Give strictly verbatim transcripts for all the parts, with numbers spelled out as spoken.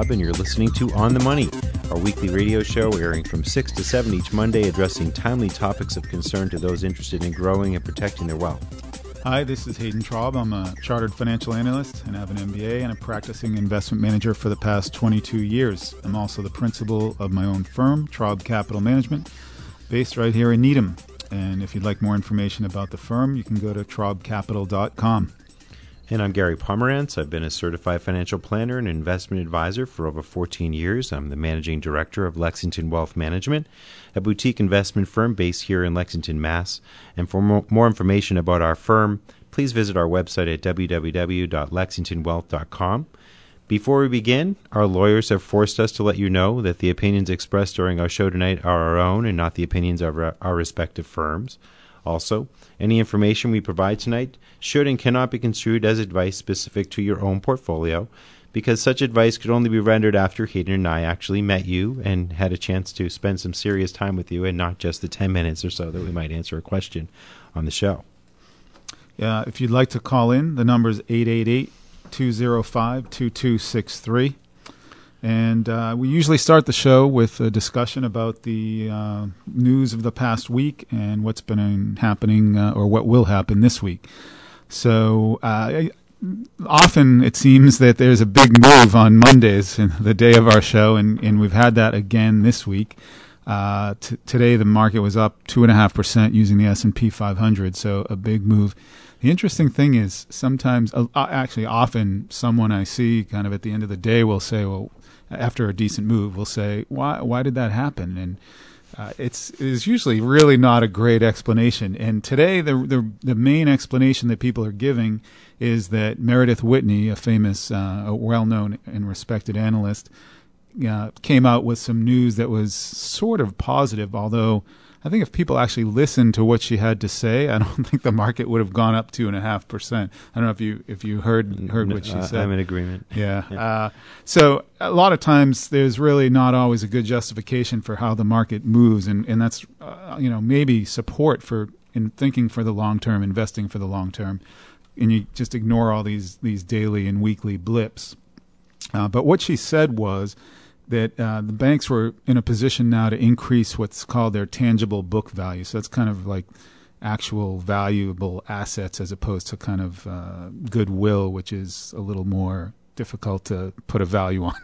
Traub, and you're listening to On the Money, our weekly radio show airing from six to seven each Monday, addressing timely topics of concern to those interested in growing and protecting their wealth. Hi, this is Hayden Traub. I'm a chartered financial analyst and have an M B A and a practicing investment manager for the past twenty-two years. I'm also the principal of my own firm, Traub Capital Management, based right here in Needham. And if you'd like more information about the firm, you can go to traub capital dot com. And I'm Gary Pomerantz. I've been a certified financial planner and investment advisor for over fourteen years. I'm the managing director of Lexington Wealth Management, a boutique investment firm based here in Lexington, Mass. And for mo- more information about our firm, please visit our website at w w w dot lexington wealth dot com. Before we begin, our lawyers have forced us to let you know that the opinions expressed during our show tonight are our own and not the opinions of our, our respective firms. Also, any information we provide tonight should and cannot be construed as advice specific to your own portfolio, because such advice could only be rendered after Hayden and I actually met you and had a chance to spend some serious time with you and not just the ten minutes or so that we might answer a question on the show. Yeah, if you'd like to call in, the number is eight eight eight, two oh five, two two six three. And uh, we usually start the show with a discussion about the uh, news of the past week and what's been happening uh, or what will happen this week. So uh, often it seems that there's a big move on Mondays, the day of our show, and, and we've had that again this week. Uh, t- today the market was up two point five percent using the S and P five hundred, so a big move. The interesting thing is sometimes, uh, actually often, someone I see kind of at the end of the day will say, well, after a decent move, will say, why why did that happen? And uh, it's it's usually really not a great explanation. And today, the, the the main explanation that people are giving is that Meredith Whitney, a famous, uh, a well-known and respected analyst, uh, came out with some news that was sort of positive, although I think if people actually listened to what she had to say, I don't think the market would have gone up two and a half percent. I don't know if you if you heard heard what she uh, said. I'm in agreement. Yeah. yeah. Uh, so a lot of times there's really not always a good justification for how the market moves, and and that's uh, you know maybe support for in thinking for the long term, investing for the long term, and you just ignore all these these daily and weekly blips. Uh, but what she said was that uh, the banks were in a position now to increase what's called their tangible book value. So that's kind of like actual valuable assets as opposed to kind of uh, goodwill, which is a little more difficult to put a value on.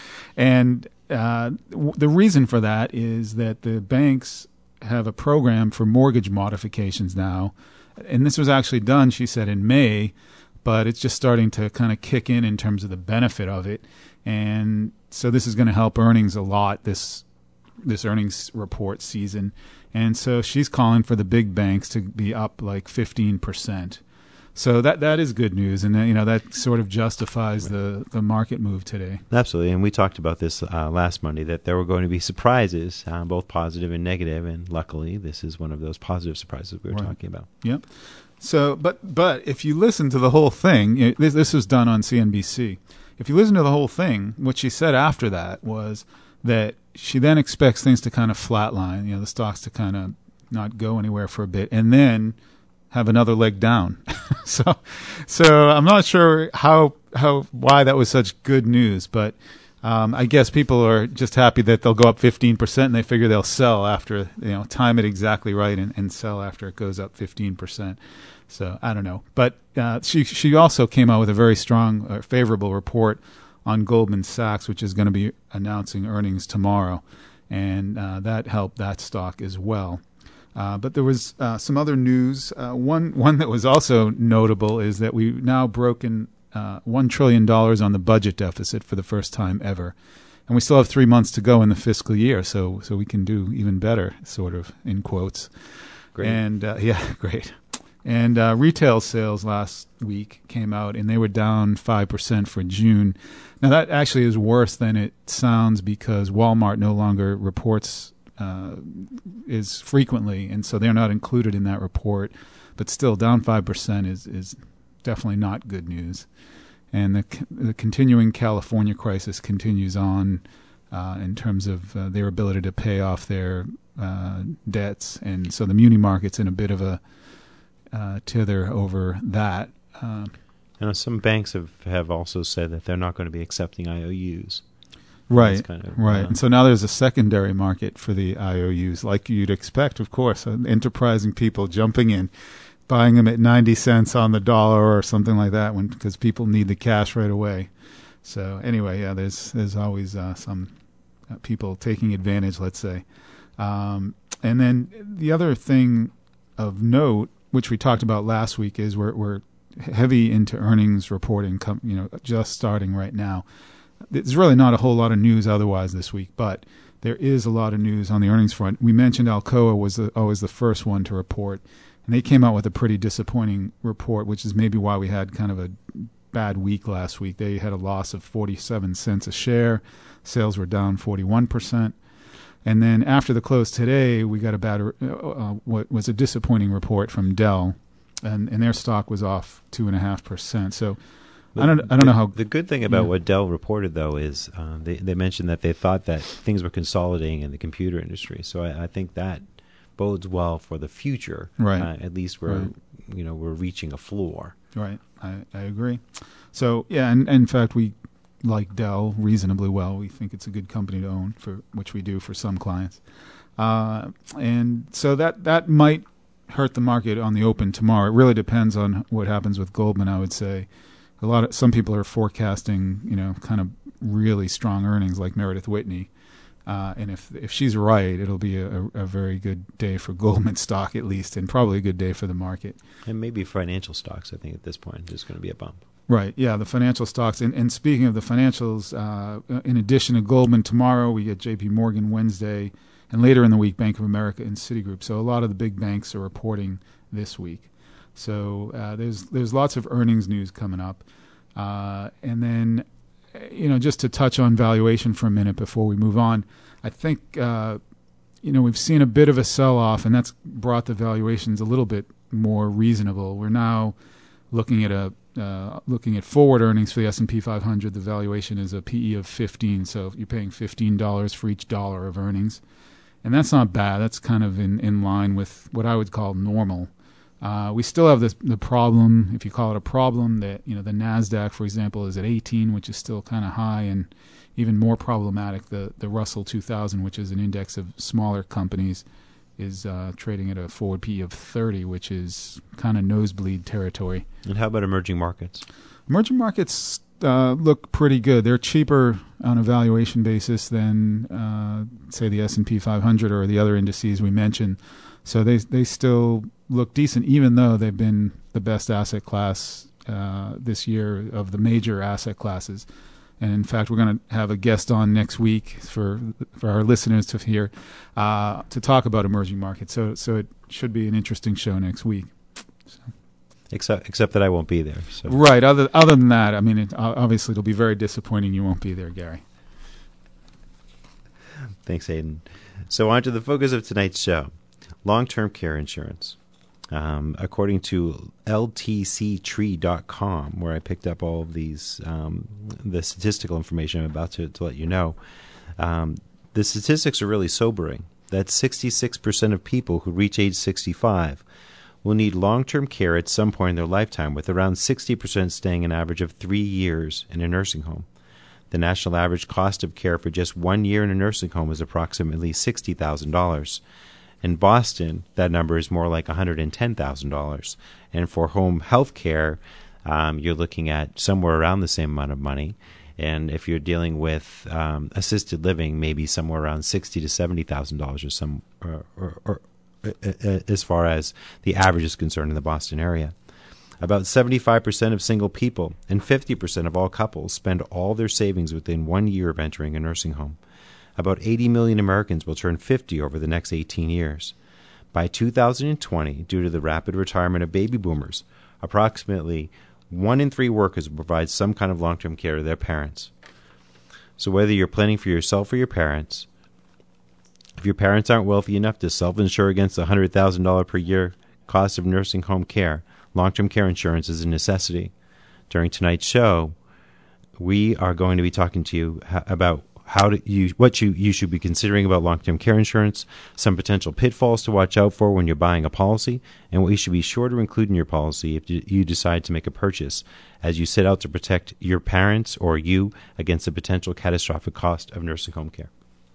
and uh, w- the reason for that is that the banks have a program for mortgage modifications now. And this was actually done, she said, in May, but it's just starting to kind of kick in in terms of the benefit of it. And so this is going to help earnings a lot this this earnings report season. And so she's calling for the big banks to be up like fifteen percent. So that that is good news, and you know that sort of justifies the, the market move today. Absolutely, and we talked about this uh, last Monday, that there were going to be surprises, uh, both positive and negative, and luckily this is one of those positive surprises we were right. talking about. Yep. So, but but if you listen to the whole thing, it, this, this was done on C N B C. If you listen to the whole thing, what she said after that was that she then expects things to kind of flatline, you know, the stocks to kind of not go anywhere for a bit, and then have another leg down. so, so I'm not sure how how why that was such good news, but um, I guess people are just happy that they'll go up fifteen percent, and they figure they'll sell after, you know, time it exactly right and, and sell after it goes up fifteen percent. So I don't know, but uh, she she also came out with a very strong, uh, favorable report on Goldman Sachs, which is going to be announcing earnings tomorrow, and uh, that helped that stock as well. Uh, but there was uh, some other news. Uh, one one that was also notable is that we've now broken uh, one trillion dollars on the budget deficit for the first time ever, and we still have three months to go in the fiscal year, so so we can do even better, sort of in quotes. Great. And uh, yeah, great. And uh, retail sales last week came out, and they were down five percent for June. Now, that actually is worse than it sounds because Walmart no longer reports uh, as frequently, and so they're not included in that report. But still, down five percent is, is definitely not good news. And the, the continuing California crisis continues on uh, in terms of uh, their ability to pay off their uh, debts. And so the muni market's in a bit of a Uh, tither over that. Uh, You know, some banks have, have also said that they're not going to be accepting I O Us. Right, kind of, right. Uh, and so now there's a secondary market for the I O Us, like you'd expect, of course, uh, enterprising people jumping in, buying them at ninety cents on the dollar or something like that, when because people need the cash right away. So anyway, yeah, there's there's always uh, some uh, people taking advantage, let's say. Um, and then the other thing of note, which we talked about last week, is we're we're heavy into earnings reporting, com- you know, just starting right now. There's really not a whole lot of news otherwise this week, but there is a lot of news on the earnings front. We mentioned Alcoa was the, always the first one to report, and they came out with a pretty disappointing report, which is maybe why we had kind of a bad week last week. They had a loss of forty-seven cents a share. Sales were down forty-one percent. And then after the close today, we got a bad, uh, what was a disappointing report from Dell, and, and their stock was off two point five percent. So I don't, I don't know how. The good thing about yeah. what Dell reported, though, is uh, they, they mentioned that they thought that things were consolidating in the computer industry. So I, I think that bodes well for the future. Right. Uh, at least we're, right. you know, we're reaching a floor. Right. I, I agree. So yeah, and, and in fact, we like Dell reasonably well. We think it's a good company to own, for which we do for some clients. Uh, and so that that might hurt the market on the open tomorrow. It really depends on what happens with Goldman, I would say. A lot of some people are forecasting, you know, kind of really strong earnings like Meredith Whitney, uh, and if if she's right, it'll be a, a very good day for Goldman stock at least, and probably a good day for the market. And maybe financial stocks. I think at this point there's going to be a bump. Right. Yeah, the financial stocks. And, and speaking of the financials, uh, in addition to Goldman tomorrow, we get J P Morgan Wednesday, and later in the week Bank of America and Citigroup. So a lot of the big banks are reporting this week. So uh, there's there's lots of earnings news coming up, uh, and then, you know, just to touch on valuation for a minute before we move on, I think uh, you know we've seen a bit of a sell-off, and that's brought the valuations a little bit more reasonable. We're now looking at a uh, looking at forward earnings for the S and P five hundred. The valuation is a P E of fifteen, so you're paying fifteen dollars for each dollar of earnings, and that's not bad. That's kind of in, in line with what I would call normal. Uh, we still have this, the problem, if you call it a problem, that you know the NASDAQ, for example, is at eighteen, which is still kind of high, and even more problematic, the, the Russell two thousand, which is an index of smaller companies, is uh, trading at a forward P E of thirty, which is kind of nosebleed territory. And how about emerging markets? Emerging markets uh, look pretty good. They're cheaper on a valuation basis than, uh, say, the S and P five hundred or the other indices we mentioned. So they they still look decent, even though they've been the best asset class uh, this year of the major asset classes. And in fact, we're going to have a guest on next week for for our listeners to hear uh, to talk about emerging markets. So so it should be an interesting show next week. So. Except except that I won't be there. So. Right. Other other than that, I mean, it, obviously it'll be very disappointing you won't be there, Gary. Thanks, Hayden. So on to the focus of tonight's show. Long-term care insurance. Um, according to L T C tree dot com, where I picked up all of these, um, the statistical information I'm about to, to let you know, um, the statistics are really sobering. That sixty-six percent of people who reach age sixty-five will need long-term care at some point in their lifetime, with around sixty percent staying an average of three years in a nursing home. The national average cost of care for just one year in a nursing home is approximately sixty thousand dollars. In Boston, that number is more like one hundred ten thousand dollars. And for home health care, um, you're looking at somewhere around the same amount of money. And if you're dealing with um, assisted living, maybe somewhere around sixty thousand to seventy thousand dollars or some, or, or, or uh, as far as the average is concerned in the Boston area. About seventy-five percent of single people and fifty percent of all couples spend all their savings within one year of entering a nursing home. About eighty million Americans will turn fifty over the next eighteen years. By two thousand twenty, due to the rapid retirement of baby boomers, approximately one in three workers will provide some kind of long-term care to their parents. So whether you're planning for yourself or your parents, if your parents aren't wealthy enough to self-insure against the one hundred thousand dollars per year cost of nursing home care, long-term care insurance is a necessity. During tonight's show, we are going to be talking to you ha- about how to you what you, you should be considering about long-term care insurance, some potential pitfalls to watch out for when you're buying a policy, and what you should be sure to include in your policy if you decide to make a purchase as you set out to protect your parents or you against the potential catastrophic cost of nursing home care.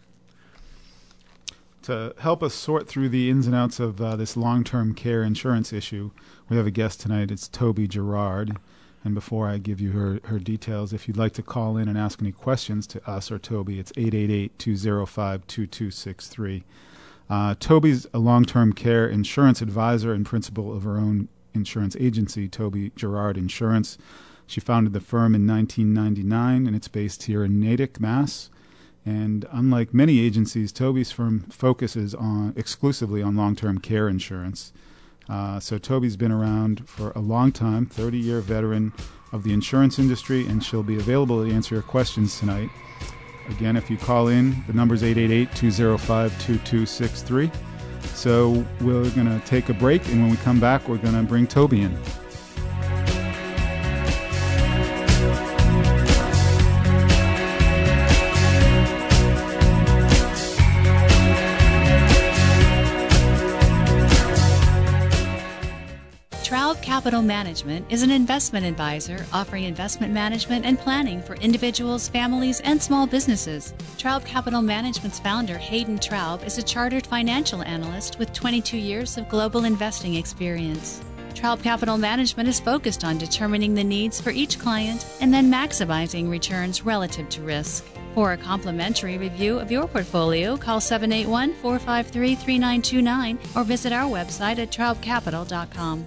To help us sort through the ins and outs of uh, this long-term care insurance issue, we have a guest tonight. It's Toby Gerard. And before I give you her, her details, if you'd like to call in and ask any questions to us or Toby, it's eight eight eight, two oh five, two two six three. Uh, Toby's a long-term care insurance advisor and principal of her own insurance agency, Toby Gerard Insurance. She founded the firm in nineteen ninety-nine, and it's based here in Natick, Mass. And unlike many agencies, Toby's firm focuses on exclusively on long-term care insurance. Uh, so Toby's been around for a long time, thirty-year veteran of the insurance industry, and she'll be available to answer your questions tonight. Again, if you call in, the number's eight eight eight, two oh five, two two six three. So we're going to take a break, and when we come back, we're going to bring Toby in. Traub Capital Management is an investment advisor offering investment management and planning for individuals, families, and small businesses. Traub Capital Management's founder, Hayden Traub, is a chartered financial analyst with twenty-two years of global investing experience. Traub Capital Management is focused on determining the needs for each client and then maximizing returns relative to risk. For a complimentary review of your portfolio, call seven eight one, four five three, three nine two nine or visit our website at traub capital dot com.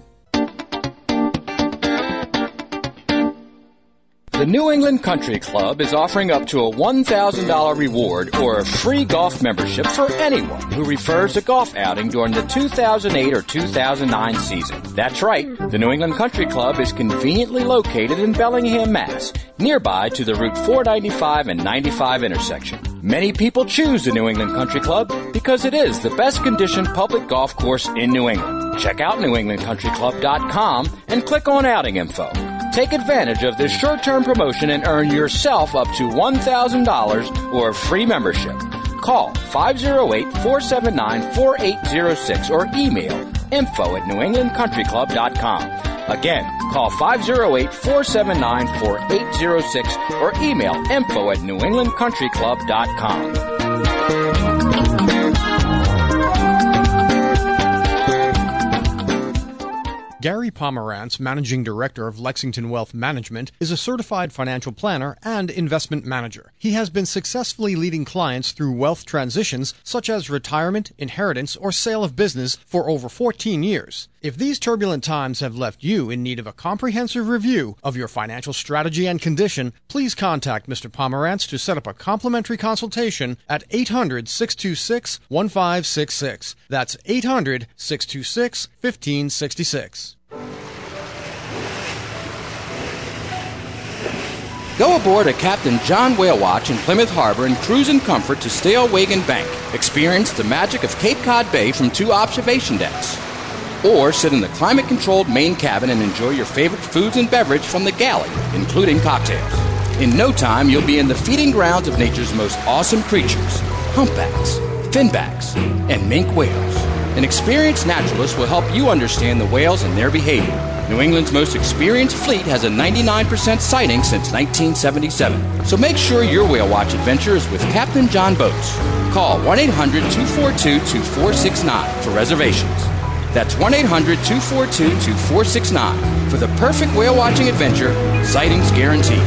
The New England Country Club is offering up to a one thousand dollars reward or a free golf membership for anyone who refers a golf outing during the two thousand eight or two thousand nine season. That's right. The New England Country Club is conveniently located in Bellingham, Mass, nearby to the Route four ninety-five and ninety-five intersection. Many people choose the New England Country Club because it is the best conditioned public golf course in New England. Check out new england country club dot com and click on outing info. Take advantage of this short-term promotion and earn yourself up to one thousand dollars or a free membership. Call five oh eight, four seven nine, four eight oh six or email info at new england country club dot com. Again, call five oh eight, four seven nine, four eight oh six or email info at new england country club dot com. Gary Pomerantz, Managing Director of Lexington Wealth Management, is a certified financial planner and investment manager. He has been successfully leading clients through wealth transitions such as retirement, inheritance, or sale of business for over fourteen years. If these turbulent times have left you in need of a comprehensive review of your financial strategy and condition, please contact Mister Pomerantz to set up a complimentary consultation at eight hundred, six two six, one five six six. That's eight hundred, six two six, one five six six. Go aboard a Captain John Whale Watch in Plymouth Harbor and cruise in comfort to Stalewagon Bank. Experience the magic of Cape Cod Bay from two observation decks. Or sit in the climate-controlled main cabin and enjoy your favorite foods and beverage from the galley, including cocktails. In no time, you'll be in the feeding grounds of nature's most awesome creatures, humpbacks, finbacks, and minke whales. An experienced naturalist will help you understand the whales and their behavior. New England's most experienced fleet has a ninety-nine percent sighting since nineteen seventy-seven. So make sure your whale watch adventure is with Captain John Boats. Call one eight hundred, two four two, two four six nine for reservations. That's one eight hundred, two four two, two four six nine for the perfect whale watching adventure, sightings guaranteed.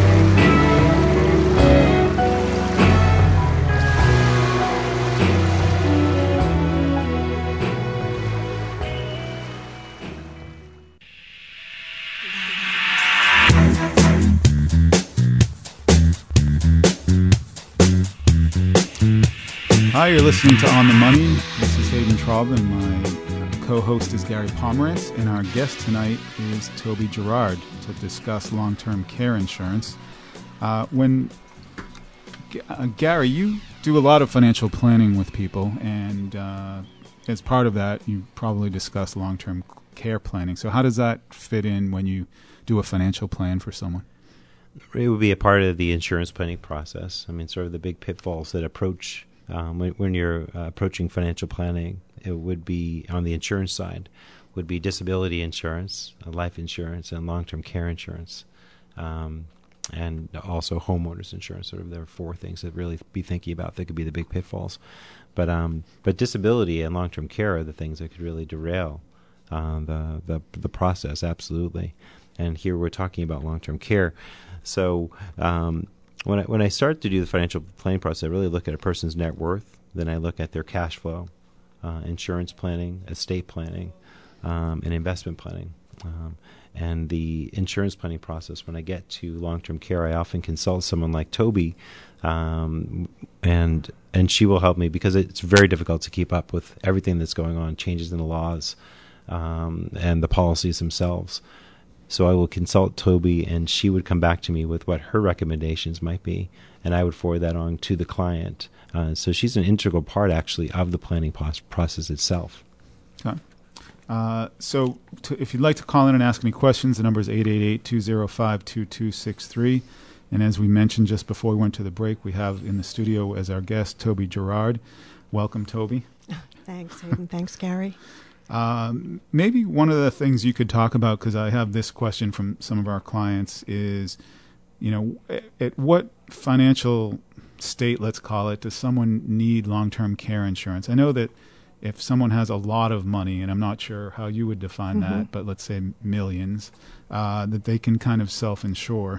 Hi, you're listening to On the Money. This is Hayden Traub, and my co-host is Gary Pomerantz, and our guest tonight is Toby Gerard to discuss long-term care insurance. Uh, when uh, Gary, you do a lot of financial planning with people, and uh, as part of that, you probably discuss long-term care planning. So how does that fit in when you do a financial plan for someone? it would be a part of the insurance planning process. I mean, sort of the big pitfalls that approach um, when, when you're uh, approaching financial planning. It would be on the insurance side, would be disability insurance, uh, life insurance, and long-term care insurance, um, and also homeowners insurance. Sort of there are four things that really be thinking about that could be the big pitfalls. But um, but disability and long-term care are the things that could really derail uh, the, the the process. Absolutely. And here we're talking about long-term care. So um, when I, when I start to do the financial planning process, I really look at a person's net worth. Then I look at their cash flow, uh, insurance planning, estate planning, um, and investment planning. Um, and the insurance planning process, when I get to long-term care, I often consult someone like Toby, um, and and she will help me because it's very difficult to keep up with everything that's going on, changes in the laws, um, and the policies themselves. So I will consult Toby, and she would come back to me with what her recommendations might be, and I would forward that on to the client. Uh, so she's an integral part, actually, of the planning pos- process itself. Okay. Uh, so to, if you'd like to call in and ask any questions, the number is eight eight eight, two oh five, two two six three. And as we mentioned just before we went to the break, we have in the studio as our guest Toby Gerard. Welcome, Toby. Thanks, Hayden. Thanks, Gary. Um, maybe one of the things you could talk about, because I have this question from some of our clients, is, you know, at, at what financial state, let's call it, does someone need long-term care insurance? I know that if someone has a lot of money, and I'm not sure how you would define mm-hmm. that, but let's say millions, uh, that they can kind of self-insure.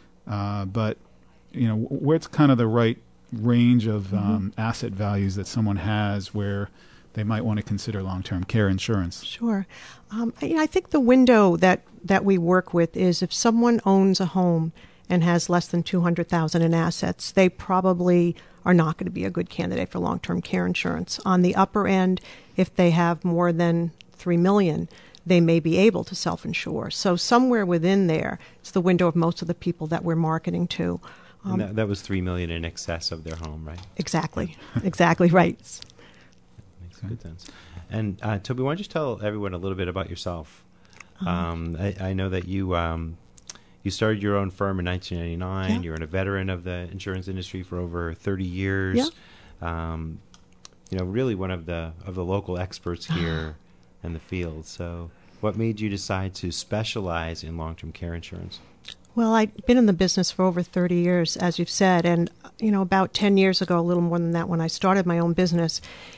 Uh, but, you know, where's kind of the right range of mm-hmm. um, asset values that someone has where they might want to consider long-term care insurance? Sure. Um, I, I think the window that, that we work with is if someone owns a home and has less than two hundred thousand dollars in assets, they probably are not going to be a good candidate for long-term care insurance. On the upper end, if they have more than three million dollars, they may be able to self-insure. So somewhere within there, it's the window of most of the people that we're marketing to. Um, and that, that was three million dollars in excess of their home, right? Exactly. Exactly right. Makes good sense. And uh, Toby, why don't you tell everyone a little bit about yourself? Um, um, I, I know that you um, you started your own firm in nineteen ninety-nine. Yeah. You're a veteran of the insurance industry for over thirty years. Yeah. Um, you know, really one of the of the local experts here in the field. So what made you decide to specialize in long-term care insurance? Well, I've been in the business for over thirty years, as you've said. And, you know, about ten years ago, a little more than that, when I started my own business,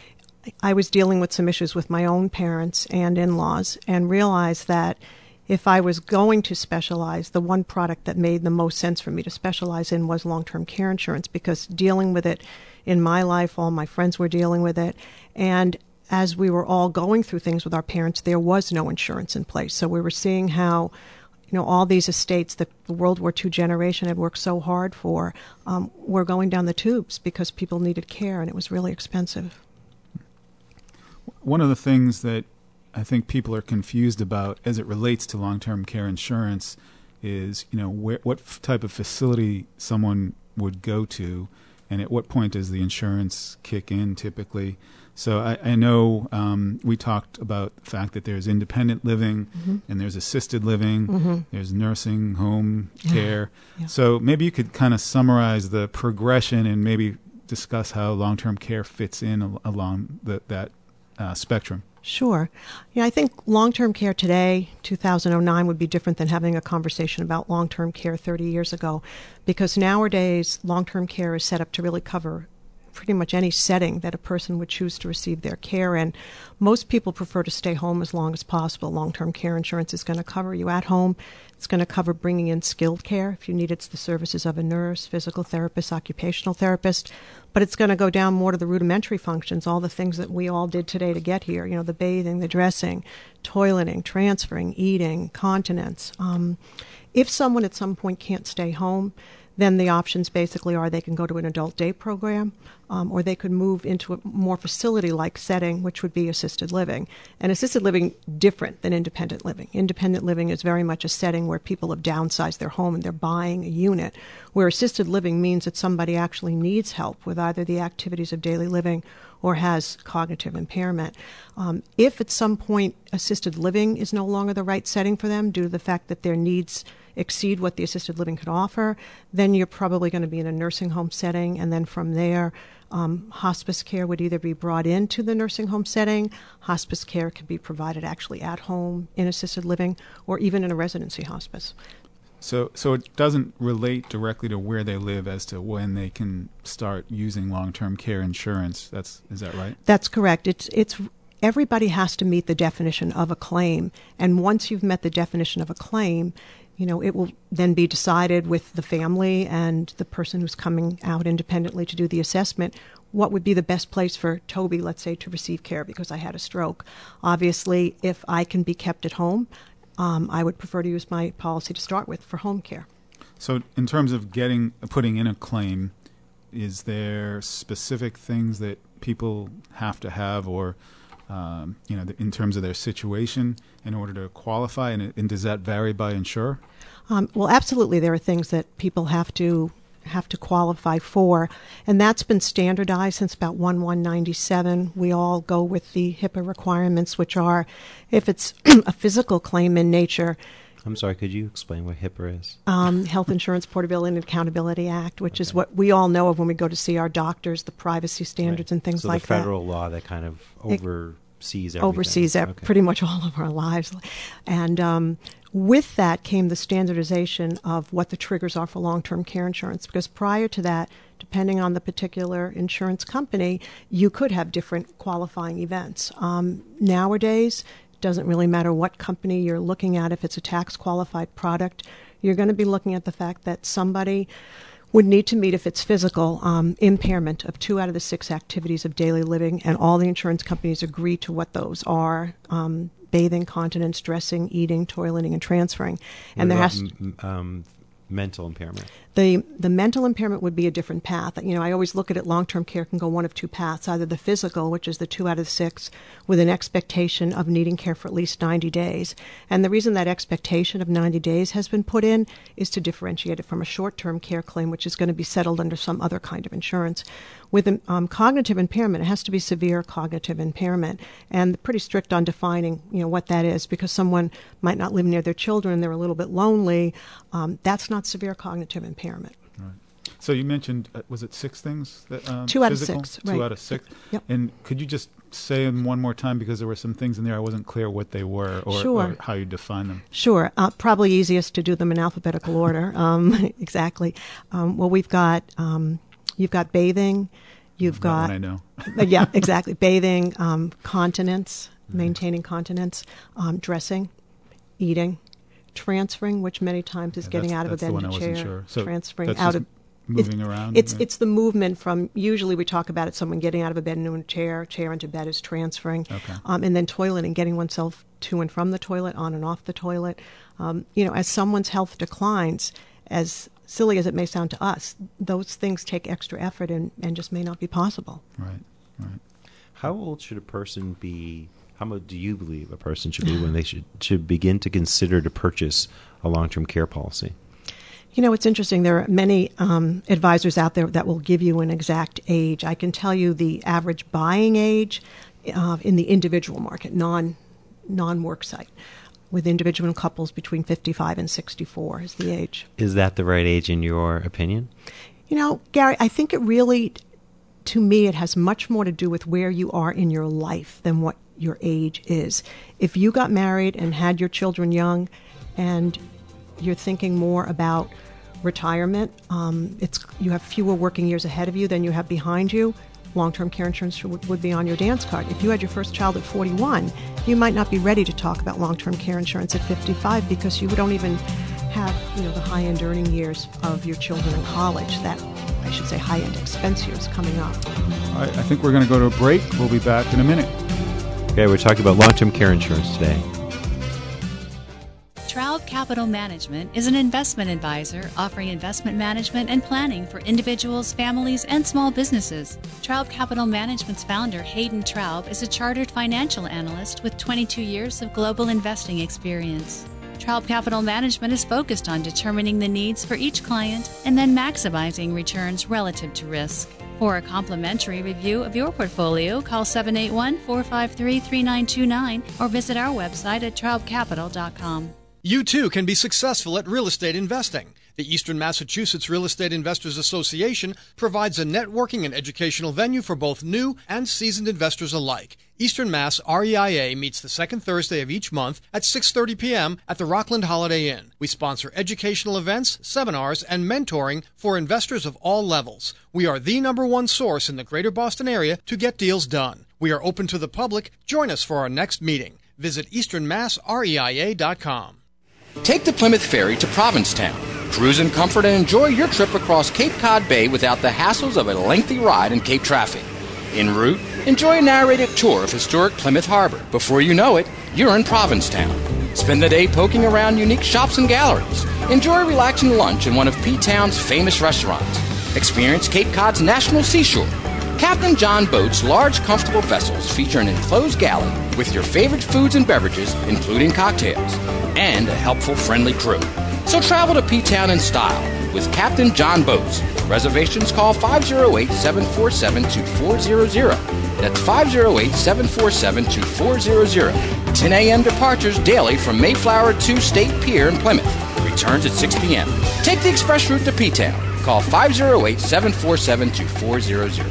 I was dealing with some issues with my own parents and in-laws and realized that if I was going to specialize, the one product that made the most sense for me to specialize in was long-term care insurance, because dealing with it in my life, all my friends were dealing with it. And as we were all going through things with our parents, there was no insurance in place. So we were seeing how, you know, all these estates that the World War Two generation had worked so hard for um, were going down the tubes because people needed care, and it was really expensive. One of the things that I think people are confused about as it relates to long-term care insurance is, you know, where, what f- type of facility someone would go to, and at what point does the insurance kick in typically. So I, I know um, we talked about the fact that there's independent living mm-hmm. and there's assisted living, mm-hmm. there's nursing home care. Yeah. So maybe you could kind of summarize the progression and maybe discuss how long-term care fits in al- along the, that uh, spectrum. Sure. Yeah, I think long-term care today, two thousand nine, would be different than having a conversation about long-term care thirty years ago, because nowadays long-term care is set up to really cover pretty much any setting that a person would choose to receive their care in. Most people prefer to stay home as long as possible. Long-term care insurance is going to cover you at home. It's going to cover bringing in skilled care. If you need, it's the services of a nurse, physical therapist, occupational therapist. But it's going to go down more to the rudimentary functions, all the things that we all did today to get here. You know, the bathing, the dressing, toileting, transferring, eating, continence. Um, if someone at some point can't stay home, then the options basically are they can go to an adult day program, um, or they could move into a more facility-like setting, which would be assisted living. And assisted living different than independent living. Independent living is very much a setting where people have downsized their home and they're buying a unit, where assisted living means that somebody actually needs help with either the activities of daily living or has cognitive impairment. Um, if at some point assisted living is no longer the right setting for them due to the fact that their needs exceed what the assisted living could offer, then you're probably going to be in a nursing home setting, and then from there, um, hospice care would either be brought into the nursing home setting, hospice care could be provided actually at home in assisted living, or even in a residency hospice. So, so it doesn't relate directly to where they live as to when they can start using long-term care insurance. That's is that right? That's correct. It's it's everybody has to meet the definition of a claim, and once you've met the definition of a claim, you know, it will then be decided with the family and the person who's coming out independently to do the assessment what would be the best place for Toby, let's say, to receive care because I had a stroke. Obviously, if I can be kept at home, um, I would prefer to use my policy to start with for home care. So in terms of getting putting in a claim, is there specific things that people have to have or Um, you know, in terms of their situation in order to qualify, and, and does that vary by insurer? Um, well, absolutely, there are things that people have to have to qualify for, and that's been standardized since about one one ninety-seven. We all go with the HIPAA requirements, which are, if it's a physical claim in nature. I'm sorry, could you explain what HIPAA is? Um, Health Insurance Portability and Accountability Act, which okay. is what we all know of when we go to see our doctors, the privacy standards right. and things so like that. that. So the federal law that kind of oversees everything. Oversees okay. pretty much all of our lives. And um, with that came the standardization of what the triggers are for long-term care insurance, because prior to that, depending on the particular insurance company, you could have different qualifying events. Um, nowadays, doesn't really matter what company you're looking at. If it's a tax-qualified product, you're going to be looking at the fact that somebody would need to meet, if it's physical, um, impairment of two out of the six activities of daily living, and all the insurance companies agree to what those are, um, bathing, continence, dressing, eating, toileting, and transferring. What and there about has m- um, mental impairment? The the mental impairment would be a different path. You know, I always look at it, long-term care can go one of two paths, either the physical, which is the two out of six, with an expectation of needing care for at least ninety days. And the reason that expectation of ninety days has been put in is to differentiate it from a short-term care claim, which is going to be settled under some other kind of insurance. With um, cognitive impairment, it has to be severe cognitive impairment, and pretty strict on defining, you know, what that is, because someone might not live near their children, they're a little bit lonely. Um, that's not severe cognitive impairment. Right. So you mentioned, uh, was it six things? That, um, Two out physical? of six. Two right. out of six. Yep. And could you just say them one more time, because there were some things in there I wasn't clear what they were or, Sure. or how you define them. Sure. Uh, probably easiest to do them in alphabetical order. Um, exactly. Um, well, we've got um, you've got bathing. You've that got one I know. yeah, exactly. Bathing, um, continence, mm-hmm. maintaining continence, um, dressing, eating, transferring, which many times is Yeah, getting that's- out of a that's the bed one in a I wasn't chair, sure. So transferring that's out just of moving it's, around. It's yeah. it's the movement from, usually we talk about it, someone getting out of a bed into a chair, chair into bed is transferring, Okay. um, and then toileting, getting oneself to and from the toilet, on and off the toilet. Um, you know, as someone's health declines, as silly as it may sound to us, those things take extra effort and, and just may not be possible. Right, right. How old should a person be? How much do you believe a person should be when they should should begin to consider to purchase a long-term care policy? You know, it's interesting. There are many um, advisors out there that will give you an exact age. I can tell you the average buying age uh, in the individual market, non non-work site, with individual couples between fifty-five and sixty-four is the age. Is that the right age in your opinion? You know, Gary, I think it really, to me, it has much more to do with where you are in your life than what your age is. If you got married and had your children young and you're thinking more about retirement, um, it's you have fewer working years ahead of you than you have behind you, long-term care insurance would, would be on your dance card. If you had your first child at forty-one, you might not be ready to talk about long-term care insurance at fifty-five because you don't even have, you know, the high-end earning years of your children in college, that, I should say, high-end expense years coming up. All right, I think we're going to go to a break. We'll be back in a minute. Okay, we're talking about long-term care insurance today. Traub Capital Management is an investment advisor offering investment management and planning for individuals, families, and small businesses. Traub Capital Management's founder, Hayden Traub, is a chartered financial analyst with twenty-two years of global investing experience. Traub Capital Management is focused on determining the needs for each client and then maximizing returns relative to risk. For a complimentary review of your portfolio, call seven eight one, four five three, three nine two nine or visit our website at traub capital dot com. You too can be successful at real estate investing. The Eastern Massachusetts Real Estate Investors Association provides a networking and educational venue for both new and seasoned investors alike. Eastern Mass R E I A meets the second Thursday of each month at six thirty p.m. at the Rockland Holiday Inn. We sponsor educational events, seminars, and mentoring for investors of all levels. We are the number one source in the greater Boston area to get deals done. We are open to the public. Join us for our next meeting. Visit eastern mass reia dot com. Take the Plymouth Ferry to Provincetown. Cruise in comfort and enjoy your trip across Cape Cod Bay without the hassles of a lengthy ride in Cape traffic. En route, enjoy a narrated tour of historic Plymouth Harbor. Before you know it, you're in Provincetown. Spend the day poking around unique shops and galleries. Enjoy a relaxing lunch in one of P-Town's famous restaurants. Experience Cape Cod's National Seashore. Captain John Boat's large, comfortable vessels feature an enclosed galley with your favorite foods and beverages, including cocktails, and a helpful, friendly crew. So travel to P-Town in style with Captain John Boats. For reservations, call five oh eight, seven four seven, two four zero zero. That's five oh eight, seven four seven, two four zero zero. ten a.m. departures daily from Mayflower to State Pier in Plymouth. Returns at six p.m. Take the express route to P-Town. Call five oh eight, seven four seven, two four zero zero.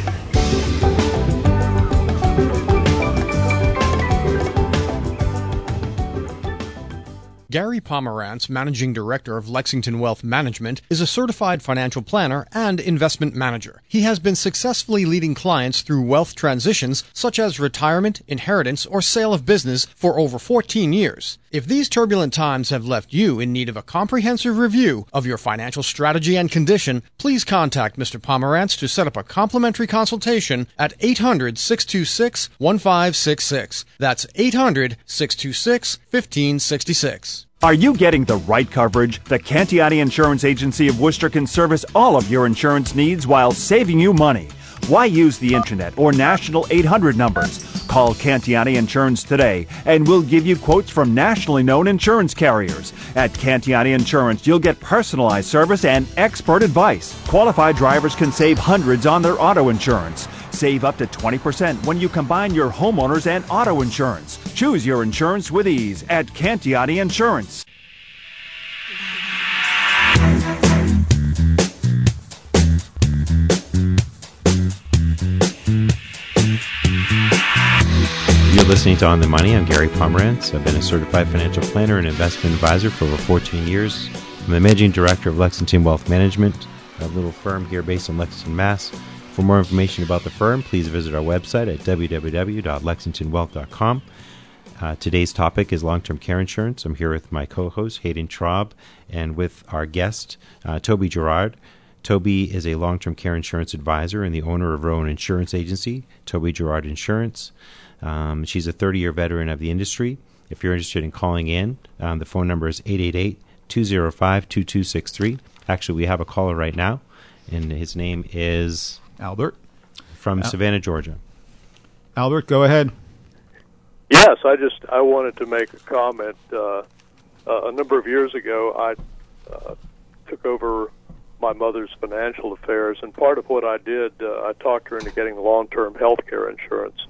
Gary Pomerantz, Managing Director of Lexington Wealth Management, is a certified financial planner and investment manager. He has been successfully leading clients through wealth transitions such as retirement, inheritance, or sale of business for over fourteen years. If these turbulent times have left you in need of a comprehensive review of your financial strategy and condition, please contact Mister Pomerantz to set up a complimentary consultation at eight hundred, six two six, one five six six. That's eight hundred, six two six, one five six six. Are you getting the right coverage? The Cantiani Insurance Agency of Worcester can service all of your insurance needs while saving you money. Why use the internet or national eight hundred numbers? Call Cantiani Insurance today and we'll give you quotes from nationally known insurance carriers. At Cantiani Insurance, you'll get personalized service and expert advice. Qualified drivers can save hundreds on their auto insurance. Save up to twenty percent when you combine your homeowners and auto insurance. Choose your insurance with ease at Cantiani Insurance. You're listening to On the Money. I'm Gary Pomerantz. I've been a certified financial planner and investment advisor for over fourteen years. I'm the managing director of Lexington Wealth Management, a little firm here based in Lexington, Mass. For more information about the firm, please visit our website at w w w dot lexington wealth dot com. Uh, today's topic is long-term care insurance. I'm here with my co-host, Hayden Traub, and with our guest, uh, Toby Gerard. Toby is a long-term care insurance advisor and the owner of her own insurance agency, Toby Gerard Insurance. Um, she's a thirty-year veteran of the industry. If you're interested in calling in, um, the phone number is eight eight eight, two oh five, two two six three. Actually, we have a caller right now, and his name is Albert from Al- Savannah, Georgia. Albert, go ahead. Yes, I just I wanted to make a comment. Uh, uh, a number of years ago, I uh, took over my mother's financial affairs, and part of what I did, uh, I talked her into getting long-term health care insurance.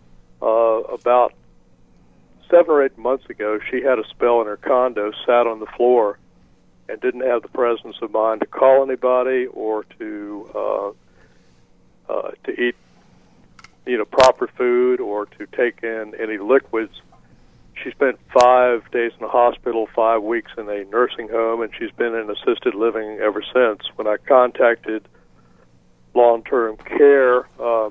Uh, about seven or eight months ago, she had a spell in her condo, sat on the floor, and didn't have the presence of mind to call anybody or to uh, uh, to eat, you know, proper food or to take in any liquids. She spent five days in the hospital, five weeks in a nursing home, and she's been in assisted living ever since. When I contacted long-term care, um,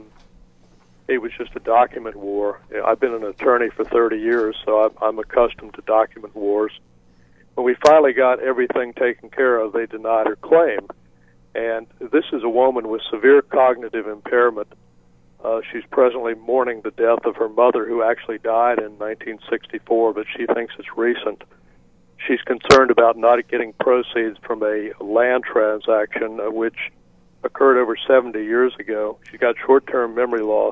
it was just a document war. I've been an attorney for thirty years, so I'm, I'm accustomed to document wars. When we finally got everything taken care of, they denied her claim. And this is a woman with severe cognitive impairment. Uh, she's presently mourning the death of her mother, who actually died in nineteen sixty-four, but she thinks it's recent. She's concerned about not getting proceeds from a land transaction, uh, which occurred over seventy years ago. She got short-term memory loss.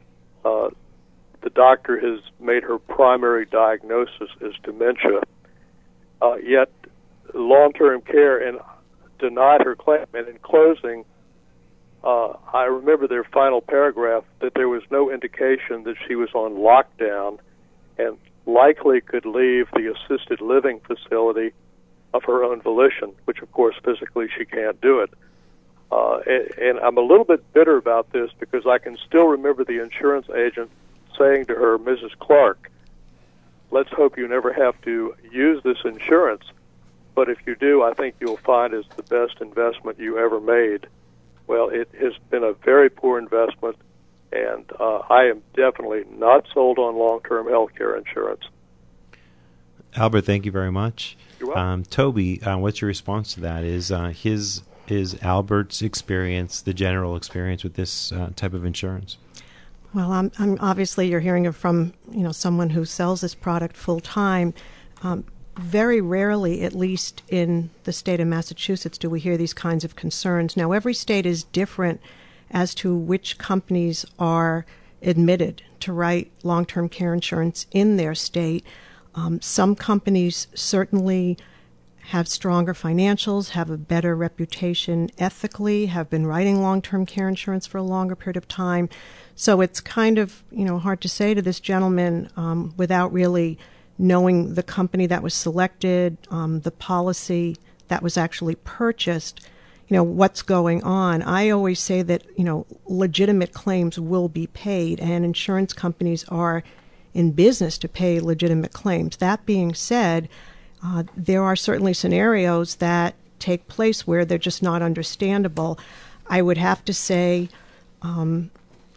Uh, the doctor has made her primary diagnosis as dementia, uh, yet long-term care and denied her claim. And in closing, uh, I remember their final paragraph that there was no indication that she was on lockdown and likely could leave the assisted living facility of her own volition, which of course physically she can't do it. Uh, and, and I'm a little bit bitter about this because I can still remember the insurance agent saying to her, Missus Clark, let's hope you never have to use this insurance, but if you do, I think you'll find it's the best investment you ever made. Well, it has been a very poor investment, and uh, I am definitely not sold on long-term health care insurance. Albert, thank you very much. You're welcome. Um, Toby, uh, what's your response to that? Is uh, his is Albert's experience the general experience with this uh, type of insurance? Well, I'm, I'm obviously you're hearing it from you know someone who sells this product full time. Um, very rarely, at least in the state of Massachusetts, do we hear these kinds of concerns. Now, every state is different as to which companies are admitted to write long-term care insurance in their state. Um, some companies certainly have stronger financials, have a better reputation ethically, have been writing long-term care insurance for a longer period of time. So it's kind of, you know, hard to say to this gentleman um, without really knowing the company that was selected, um, the policy that was actually purchased, you know, what's going on. I always say that, you know, legitimate claims will be paid, and insurance companies are in business to pay legitimate claims. That being said, uh, there are certainly scenarios that take place where they're just not understandable. I would have to say um,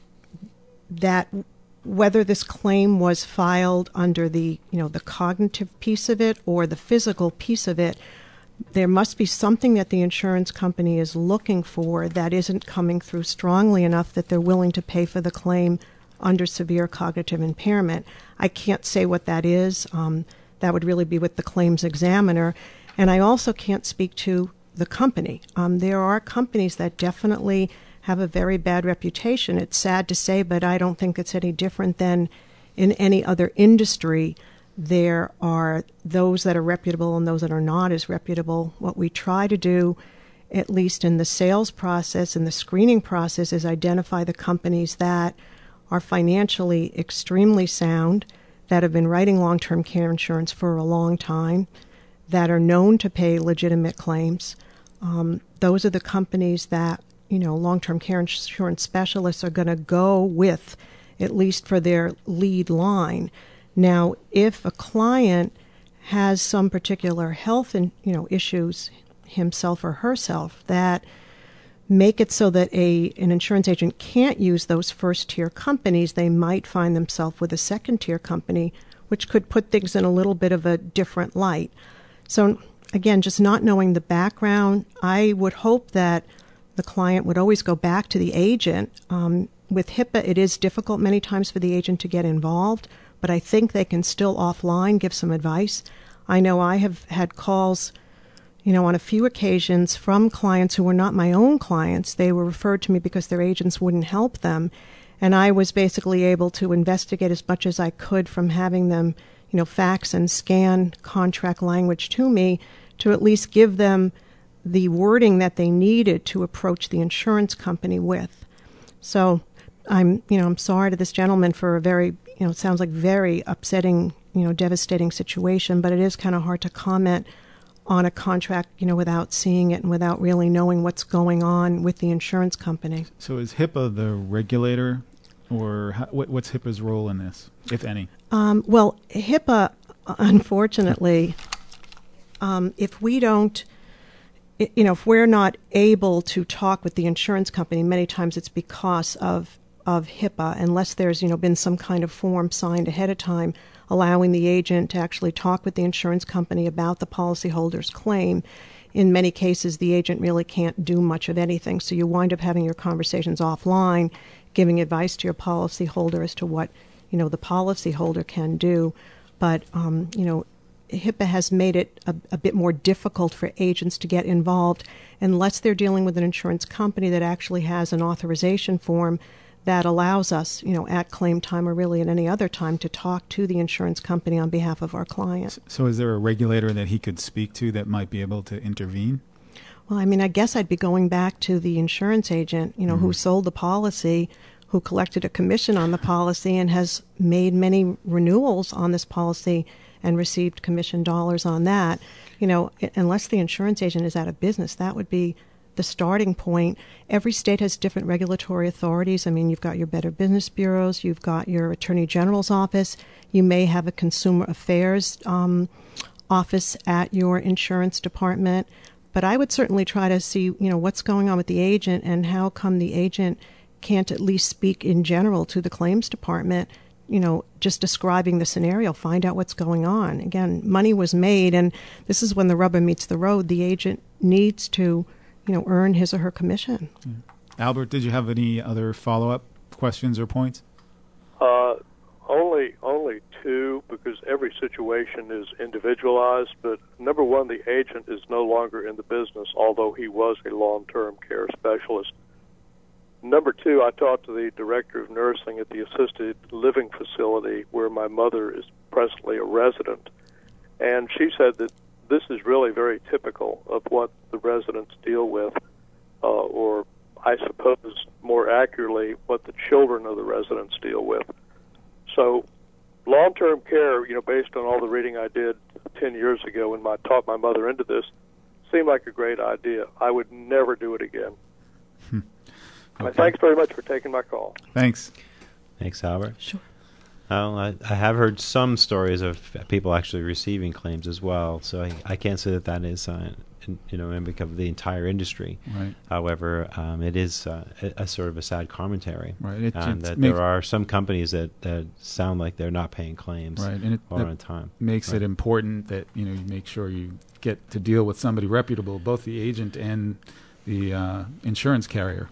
that whether this claim was filed under the, you know, the cognitive piece of it or the physical piece of it, there must be something that the insurance company is looking for that isn't coming through strongly enough that they're willing to pay for the claim under severe cognitive impairment. I can't say what that is. Um, that would really be with the claims examiner. And I also can't speak to the company. Um, there are companies that definitely have a very bad reputation. It's sad to say, but I don't think it's any different than in any other industry. There are those that are reputable and those that are not as reputable. What we try to do, at least in the sales process and the screening process, is identify the companies that are financially extremely sound, that have been writing long-term care insurance for a long time, that are known to pay legitimate claims. Um, those are the companies that, you know, long-term care insurance specialists are going to go with, at least for their lead line. Now, if a client has some particular health and, you know, issues himself or herself that make it so that a an insurance agent can't use those first-tier companies, they might find themselves with a second-tier company, which could put things in a little bit of a different light. So, again, just not knowing the background, I would hope that the client would always go back to the agent. Um, with HIPAA, it is difficult many times for the agent to get involved, but I think they can still offline give some advice. I know I have had calls, you know, on a few occasions from clients who were not my own clients. They were referred to me because their agents wouldn't help them, and I was basically able to investigate as much as I could from having them, you know, fax and scan contract language to me to at least give them the wording that they needed to approach the insurance company with. So I'm, you know, I'm sorry to this gentleman for a very, you know, it sounds like very upsetting, you know, devastating situation, but it is kind of hard to comment on a contract, you know, without seeing it and without really knowing what's going on with the insurance company. So is HIPAA the regulator, or how, what, what's HIPAA's role in this, if any? Um, well, HIPAA, unfortunately, um, if we don't, you know, if we're not able to talk with the insurance company, many times it's because of of HIPAA, unless there's, you know, been some kind of form signed ahead of time allowing the agent to actually talk with the insurance company about the policyholder's claim. In many cases, the agent really can't do much of anything, so you wind up having your conversations offline, giving advice to your policyholder as to what, you know, the policyholder can do. But, um, you know, HIPAA has made it a, a bit more difficult for agents to get involved unless they're dealing with an insurance company that actually has an authorization form that allows us, you know, at claim time or really at any other time to talk to the insurance company on behalf of our client. So is there a regulator that he could speak to that might be able to intervene? Well, I mean, I guess I'd be going back to the insurance agent, you know, mm-hmm. who sold the policy, who collected a commission on the policy and has made many renewals on this policy and received commission dollars on that. You know, unless the insurance agent is out of business, that would be the starting point. Every state has different regulatory authorities. I mean, you've got your Better Business Bureaus, you've got your Attorney General's office, you may have a Consumer Affairs um, office at your insurance department. But I would certainly try to see, you know, what's going on with the agent and how come the agent can't at least speak in general to the claims department, you know, just describing the scenario, find out what's going on. Again, money was made, and this is when the rubber meets the road. The agent needs to, you know, earn his or her commission. Yeah. Albert, did you have any other follow-up questions or points? Uh, only, only two, because every situation is individualized. But number one, the agent is no longer in the business, although he was a long-term care specialist. Number two, I talked to the director of nursing at the assisted living facility where my mother is presently a resident, and she said that this is really very typical of what the residents deal with, uh, or I suppose more accurately, what the children of the residents deal with. So long-term care, you know, based on all the reading I did ten years ago when I taught my mother into this, seemed like a great idea. I would never do it again. Hmm. Okay. Thanks very much for taking my call. Thanks. Thanks, Albert. Sure. Well, I, I have heard some stories of people actually receiving claims as well, so I, I can't say that that is, uh, in, you know, endemic of the entire industry. Right. However, um, it is uh, a, a sort of a sad commentary. Right. It, um, that make, there are some companies that, that sound like they're not paying claims right. and it, or on time. Makes right. it important that, you know, you make sure you get to deal with somebody reputable, both the agent and the uh, insurance carrier.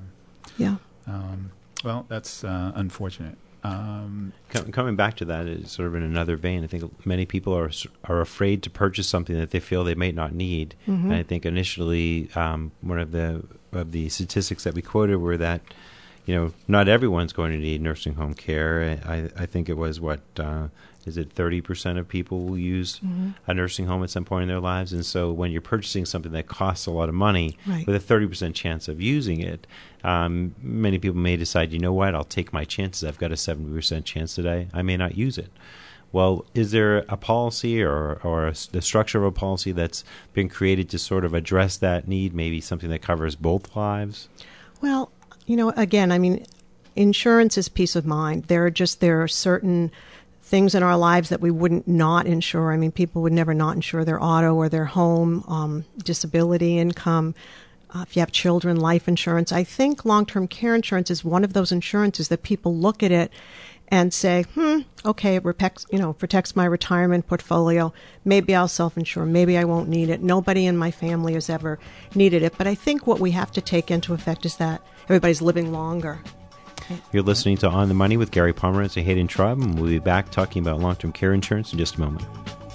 Yeah. Um, well, that's uh, unfortunate. Um, Com- coming back to that, is sort of in another vein. I think many people are are afraid to purchase something that they feel they may not need. Mm-hmm. And I think initially, um, one of the of the statistics that we quoted were that, you know, not everyone's going to need nursing home care. I, I think it was what uh, is it thirty percent of people will use mm-hmm. a nursing home at some point in their lives. And so when you're purchasing something that costs a lot of money right. with a thirty percent chance of using it, um, many people may decide, you know what, I'll take my chances. I've got a seventy percent chance today. I may not use it. Well, is there a policy or, or a, the structure of a policy that's been created to sort of address that need, maybe something that covers both lives? Well, you know, again, I mean, insurance is peace of mind. There are just, there are certain things in our lives that we wouldn't not insure. I mean, people would never not insure their auto or their home, um, disability income. Uh, if you have children, life insurance. I think long-term care insurance is one of those insurances that people look at it and say, hmm, okay, it protects, you know, protects my retirement portfolio. Maybe I'll self-insure. Maybe I won't need it. Nobody in my family has ever needed it. But I think what we have to take into effect is that everybody's living longer. You're listening to On the Money with Gary Pomerantz and Hayden Traub, and we'll be back talking about long-term care insurance in just a moment.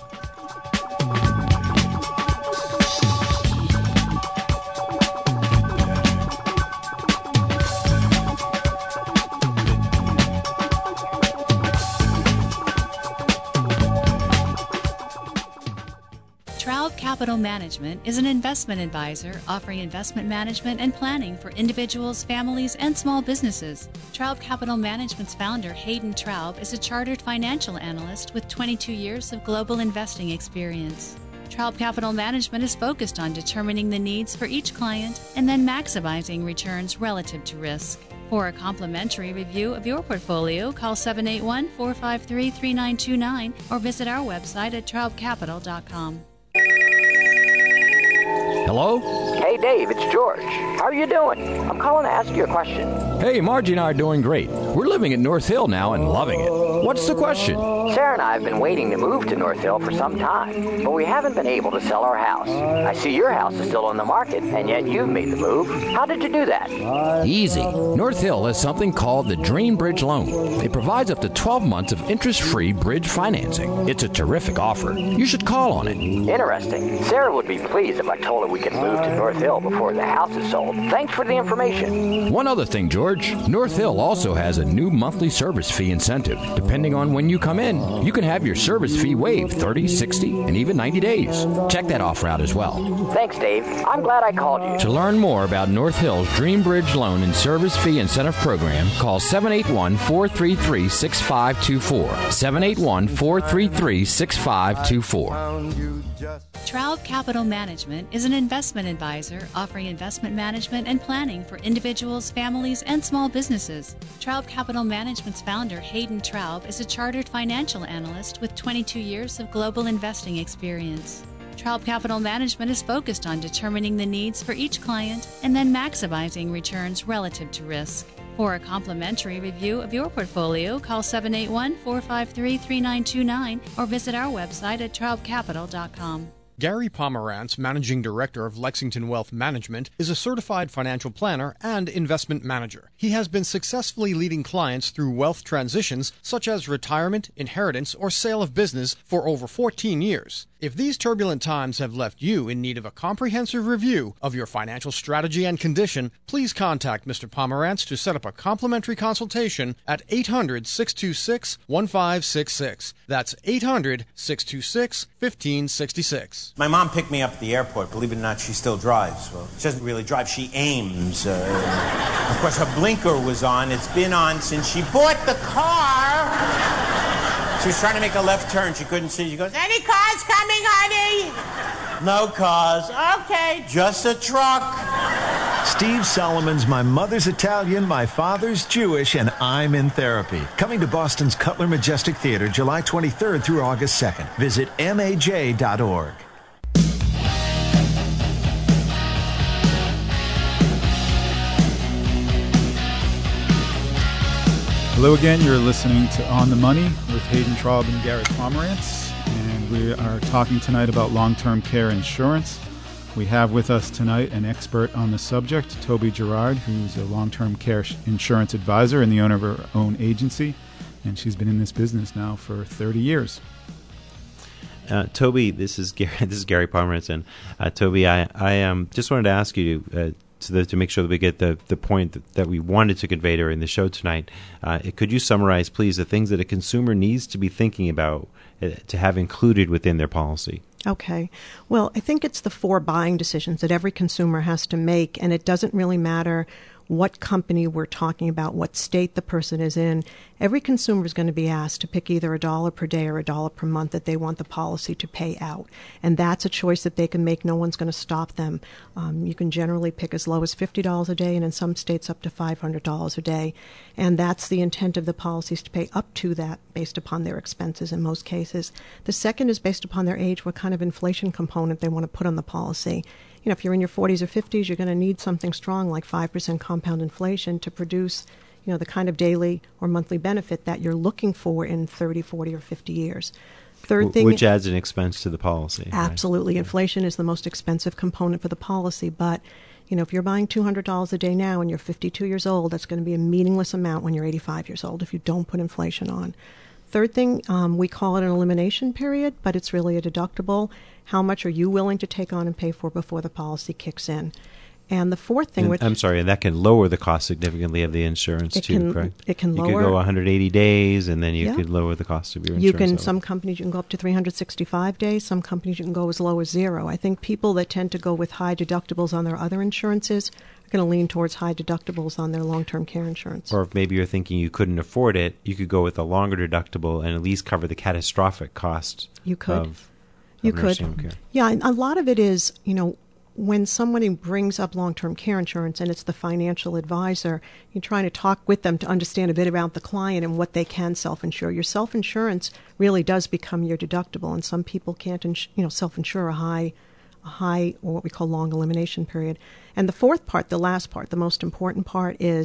Traub Capital Management is an investment advisor offering investment management and planning for individuals, families, and small businesses. Traub Capital Management's founder, Hayden Traub, is a chartered financial analyst with twenty-two years of global investing experience. Traub Capital Management is focused on determining the needs for each client and then maximizing returns relative to risk. For a complimentary review of your portfolio, call seven eight one, four five three, three nine two nine or visit our website at traub capital dot com. Hello? Hey, Dave, it's George. How are you doing? I'm calling to ask you a question. Hey, Margie and I are doing great. We're living at North Hill now and loving it. What's the question? Sarah and I have been waiting to move to North Hill for some time, but we haven't been able to sell our house. I see your house is still on the market, and yet you've made the move. How did you do that? Easy. North Hill has something called the Dream Bridge Loan. It provides up to twelve months of interest-free bridge financing. It's a terrific offer. You should call on it. Interesting. Sarah would be pleased if I told her we could move to North Hill before the house is sold. Thanks for the information. One other thing, George. North Hill also has a new monthly service fee incentive. Depending on when you come in, you can have your service fee waived thirty, sixty, and even ninety days. Check that offer out as well. Thanks, Dave. I'm glad I called you. To learn more about North Hill's Dream Bridge Loan and Service Fee Incentive Program, call seven eight one, four three three, six five two four. seven eight one, four three three, six five two four. Traub Capital Management is an investment advisor offering investment management and planning for individuals, families, and small businesses. Traub Capital Management's founder, Hayden Traub, is a chartered financial analyst with twenty-two years of global investing experience. Traub Capital Management is focused on determining the needs for each client and then maximizing returns relative to risk. For a complimentary review of your portfolio, call seven eight one, four five three, three nine two nine or visit our website at traub capital dot com. Gary Pomerantz, Managing Director of Lexington Wealth Management, is a certified financial planner and investment manager. He has been successfully leading clients through wealth transitions such as retirement, inheritance, or sale of business for over fourteen years. If these turbulent times have left you in need of a comprehensive review of your financial strategy and condition, please contact Mister Pomerantz to set up a complimentary consultation at eight hundred, six two six, one five six six. That's eight hundred, six two six, one five six six. My mom picked me up at the airport. Believe it or not, she still drives. Well, she doesn't really drive. She aims. Uh, of course, her blinker was on. It's been on since she bought the car. She was trying to make a left turn. She couldn't see. She goes, "Any cars coming, honey?" "No cars." "Okay, just a truck." Steve Solomon's My Mother's Italian, My Father's Jewish, and I'm in Therapy. Coming to Boston's Cutler Majestic Theater July twenty-third through August second. Visit M A J dot org. Hello again, you're listening to On the Money with Hayden Traub and Gary Pomerantz, and we are talking tonight about long-term care insurance. We have with us tonight an expert on the subject, Toby Gerard, who's a long-term care insurance advisor and the owner of her own agency, and she's been in this business now for thirty years. Uh, Toby, this is Gary, this is Gary Pomerantz, and uh, Toby, I, I um, just wanted to ask you uh, So that to make sure that we get the, the point that, that we wanted to convey during the show tonight, uh, could you summarize, please, the things that a consumer needs to be thinking about uh, to have included within their policy? Okay. Well, I think it's the four buying decisions that every consumer has to make, and it doesn't really matter what company we're talking about, what state the person is in. Every consumer is going to be asked to pick either a dollar per day or a dollar per month that they want the policy to pay out. And that's a choice that they can make. No one's going to stop them. Um, you can generally pick as low as fifty dollars a day, and in some states up to five hundred dollars a day. And that's the intent of the policies, to pay up to that based upon their expenses in most cases. The second is based upon their age, what kind of inflation component they want to put on the policy. You know, if you're in your forties or fifties, you're going to need something strong like five percent compound inflation to produce, you know, the kind of daily or monthly benefit that you're looking for in thirty, forty, or fifty years. Third thing, which adds an expense to the policy. Absolutely. Right? Inflation is the most expensive component for the policy, but you know, if you're buying two hundred dollars a day now and you're fifty-two years old, that's going to be a meaningless amount when you're eighty-five years old if you don't put inflation on. Third thing, um, we call it an elimination period, but it's really a deductible. How much are you willing to take on and pay for before the policy kicks in? And the fourth thing, and, which I'm sorry, and that can lower the cost significantly of the insurance it too, can, correct? It can you lower. You could go one hundred eighty days, and then you yeah. could lower the cost of your insurance. You can. Some companies you can go up to three hundred sixty-five days. Some companies you can go as low as zero. I think people that tend to go with high deductibles on their other insurances are going to lean towards high deductibles on their long-term care insurance. Or if maybe you're thinking you couldn't afford it, you could go with a longer deductible and at least cover the catastrophic cost. You could. Of, of you nursing home could. care. Yeah, and a lot of it is, you know, when somebody brings up long-term care insurance and it's the financial advisor, you're trying to talk with them to understand a bit about the client and what they can self-insure. Your self-insurance really does become your deductible, and some people can't, ins- you know, self-insure a high, a high, or what we call long elimination period. And the fourth part, the last part, the most important part is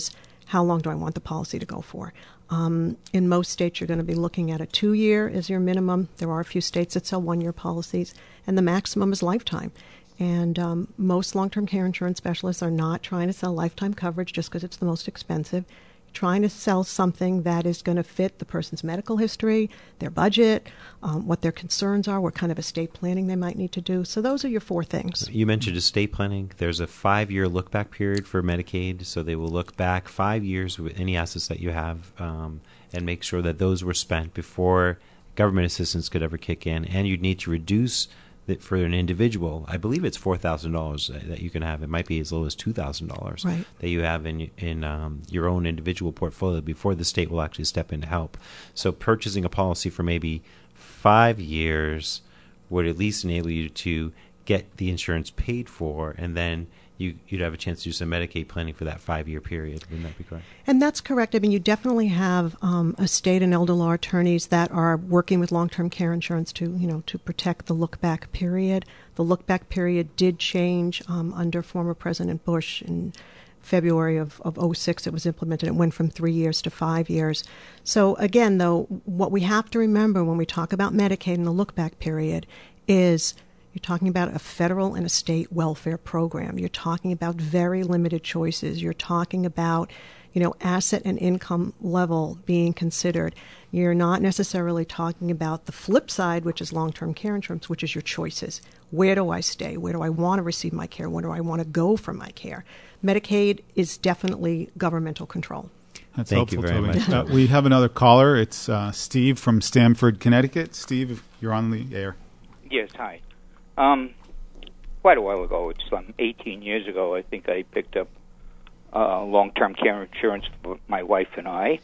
how long do I want the policy to go for? Um, in most states, you're going to be looking at a two-year as your minimum. There are a few states that sell one-year policies, and the maximum is lifetime. And um, most long-term care insurance specialists are not trying to sell lifetime coverage just because it's the most expensive. Trying to sell something that is going to fit the person's medical history, their budget, um, what their concerns are, what kind of estate planning they might need to do. So those are your four things. You mentioned estate planning. There's a five-year look-back period for Medicaid, so they will look back five years with any assets that you have um, and make sure that those were spent before government assistance could ever kick in. And you'd need to reduce that for an individual. I believe it's four thousand dollars that you can have. It might be as low as two thousand dollars right. that you have in in um, your own individual portfolio before the state will actually step in to help. So purchasing a policy for maybe five years would at least enable you to get the insurance paid for, and then you, you'd have a chance to do some Medicaid planning for that five-year period. Wouldn't that be correct? And that's correct. I mean, you definitely have um, estate and elder law attorneys that are working with long-term care insurance to, you know, to protect the look-back period. The look-back period did change um, under former President Bush in February of, of oh six. It was implemented. It went from three years to five years. So again, though, what we have to remember when we talk about Medicaid and the look-back period is you're talking about a federal and a state welfare program. You're talking about very limited choices. You're talking about, you know, asset and income level being considered. You're not necessarily talking about the flip side, which is long-term care insurance, which is your choices. Where do I stay? Where do I want to receive my care? Where do I want to go for my care? Medicaid is definitely governmental control. That's Thank helpful, you very Toby. much. Uh, we have another caller. It's uh, Steve from Stamford, Connecticut. Steve, you're on the air. Yes, hi. Um, quite a while ago, it's um, eighteen years ago, I think I picked up uh, long-term care insurance for my wife and I.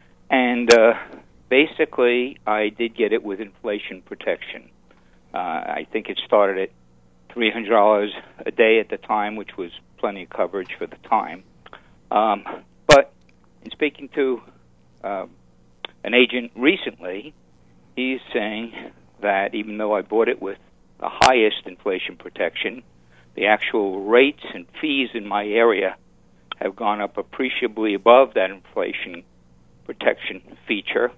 And uh, basically, I did get it with inflation protection. Uh, I think it started at three hundred dollars a day at the time, which was plenty of coverage for the time. Um, but in speaking to uh, an agent recently, he's saying that even though I bought it with the highest inflation protection, the actual rates and fees in my area have gone up appreciably above that inflation protection feature,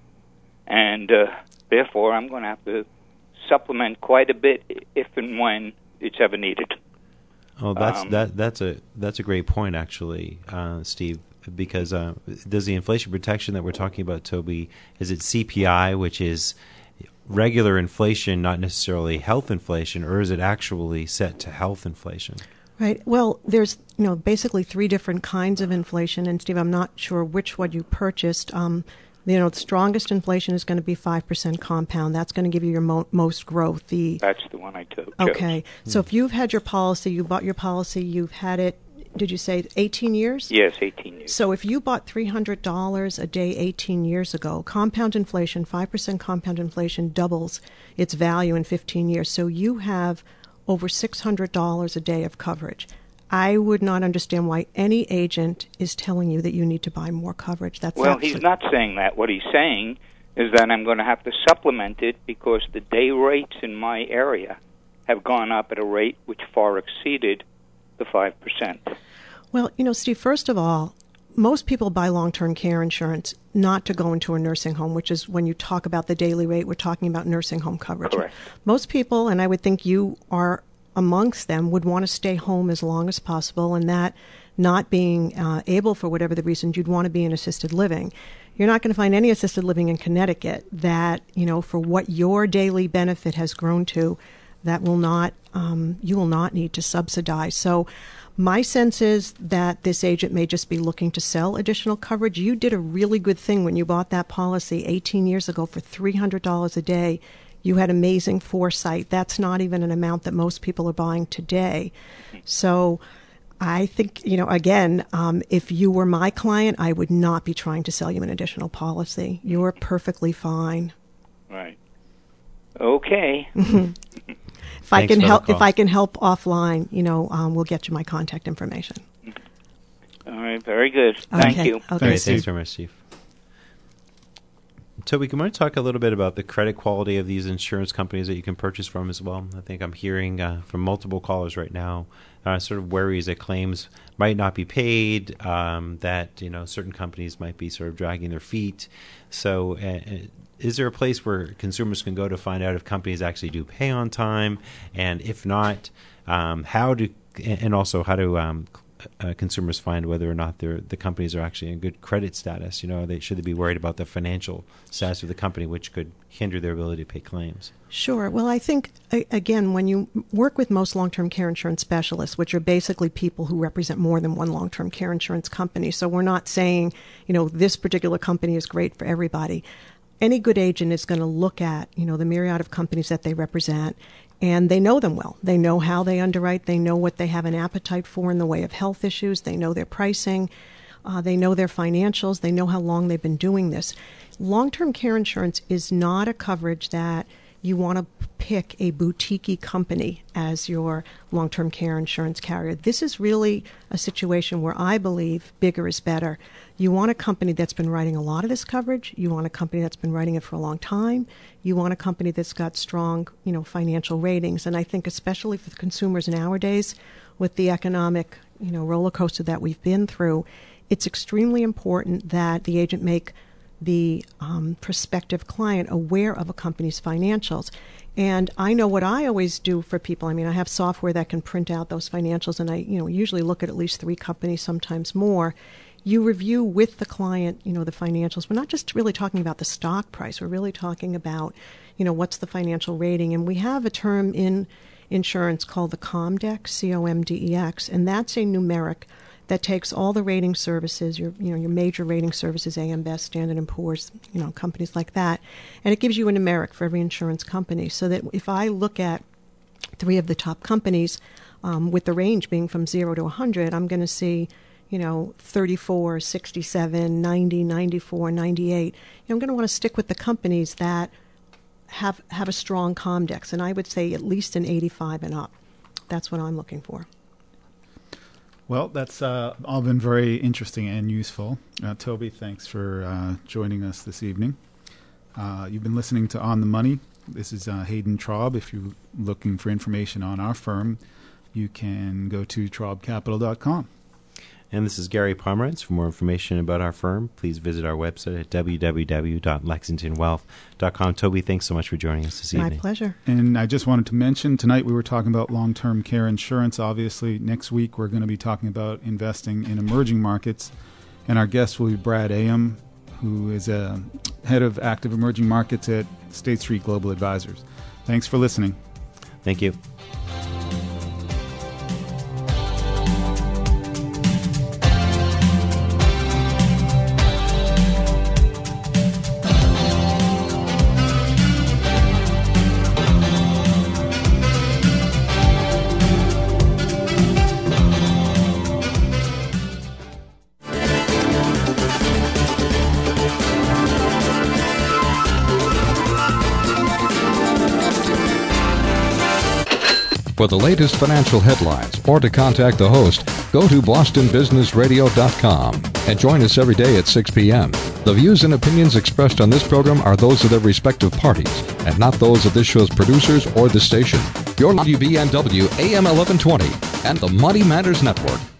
and uh, therefore I'm going to have to supplement quite a bit if and when it's ever needed. Oh, that's Um, that that's a that's a great point, actually, uh, Steve. Because uh, does the inflation protection that we're talking about, Toby, is it C P I, which is regular inflation, not necessarily health inflation, or is it actually set to health inflation? Right. Well, there's, you know, basically three different kinds of inflation. And, Steve, I'm not sure which one you purchased. Um, you know, the strongest inflation is going to be five percent compound. That's going to give you your mo- most growth. The That's the one I took. Okay. So if you've had your policy, you bought your policy, you've had it, did you say eighteen years? Yes, eighteen years. So if you bought three hundred dollars a day eighteen years ago, compound inflation, five percent compound inflation doubles its value in fifteen years. So you have over six hundred dollars a day of coverage. I would not understand why any agent is telling you that you need to buy more coverage. That's well, absolutely- he's not saying that. What he's saying is that I'm going to have to supplement it because the day rates in my area have gone up at a rate which far exceeded the five percent. Well, you know, Steve, first of all, most people buy long-term care insurance not to go into a nursing home, which is when you talk about the daily rate, we're talking about nursing home coverage. Correct. Most people, and I would think you are amongst them, would want to stay home as long as possible, and that not being uh, able for whatever the reason, you'd want to be in assisted living. You're not going to find any assisted living in Connecticut that, you know, for what your daily benefit has grown to, that will not, um, you will not need to subsidize. So my sense is that this agent may just be looking to sell additional coverage. You did a really good thing when you bought that policy eighteen years ago for three hundred dollars a day. You had amazing foresight. That's not even an amount that most people are buying today. So I think, you know, again, um, if you were my client, I would not be trying to sell you an additional policy. You're perfectly fine. Right. Okay. If I can help, if I can help offline, you know, um, we'll get you my contact information. All right. Very good. Thank Okay. you. Okay. Great, thanks very much, Steve. Toby, can we talk a little bit about the credit quality of these insurance companies that you can purchase from as well? I think I'm hearing uh, from multiple callers right now uh, sort of worries that claims might not be paid, um, that you know certain companies might be sort of dragging their feet. So uh, is there a place where consumers can go to find out if companies actually do pay on time? And if not, um, how do, and also how do um, Uh, consumers find whether or not they're, the companies are actually in good credit status? You know, they should they be worried about the financial status of the company, which could hinder their ability to pay claims? Sure. Well, I think, again, when you work with most long-term care insurance specialists, which are basically people who represent more than one long-term care insurance company, so we're not saying, you know, this particular company is great for everybody. Any good agent is going to look at, you know, the myriad of companies that they represent, and they know them well. They know how they underwrite. They know what they have an appetite for in the way of health issues. They know their pricing. Uh, they know their financials. They know how long they've been doing this. Long-term care insurance is not a coverage that you want to pick a boutique company as your long-term care insurance carrier. This is really a situation where I believe bigger is better. You want a company that's been writing a lot of this coverage. You want a company that's been writing it for a long time. You want a company that's got strong, you know, financial ratings. And I think especially for the consumers nowadays, with the economic, you know, roller coaster that we've been through, it's extremely important that the agent make the um, prospective client aware of a company's financials. And I know what I always do for people. I mean, I have software that can print out those financials, and I, you know, usually look at at least three companies, sometimes more. You review with the client, you know, the financials. We're not just really talking about the stock price. We're really talking about, you know, what's the financial rating. And we have a term in insurance called the COMDEX, C O M D E X, and that's a numeric that takes all the rating services, your you know your major rating services, A M Best, Standard and Poor's, you know, companies like that, and it gives you a numeric for every insurance company. So that if I look at three of the top companies, um, with the range being from zero to one hundred, I'm going to see, you know, thirty-four, sixty-seven, ninety, ninety-four, ninety-eight. You know, I'm going to want to stick with the companies that have have a strong COMDEX, and I would say at least an eighty-five and up. That's what I'm looking for. Well, that's uh, all been very interesting and useful. Uh, Toby, thanks for uh, joining us this evening. Uh, you've been listening to On the Money. This is uh, Hayden Traub. If you're looking for information on our firm, you can go to traub capital dot com. And this is Gary Pomerantz. For more information about our firm, please visit our website at w w w dot lexington wealth dot com. Toby, thanks so much for joining us this My evening. My pleasure. And I just wanted to mention, tonight we were talking about long-term care insurance. Obviously, next week we're going to be talking about investing in emerging markets. And our guest will be Brad Ahem, who is a head of active emerging markets at State Street Global Advisors. Thanks for listening. Thank you. For the latest financial headlines or to contact the host, go to boston business radio dot com and join us every day at six p.m. The views and opinions expressed on this program are those of their respective parties and not those of this show's producers or the station. Your W B N W A M eleven twenty and the Money Matters Network.